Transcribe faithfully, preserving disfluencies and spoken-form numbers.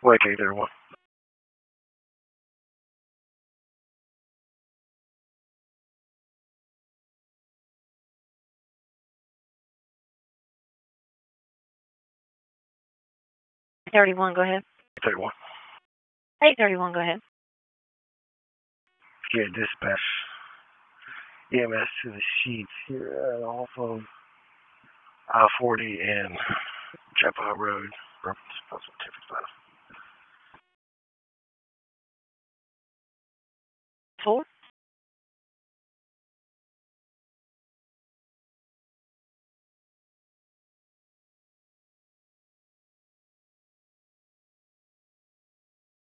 Wait, okay, there one. thirty-one, go ahead. thirty-one. Hey, thirty-one, go ahead. Yeah, dispatch E M S to the sheets here uh, off of I forty and Chapel Road, Reference Typical.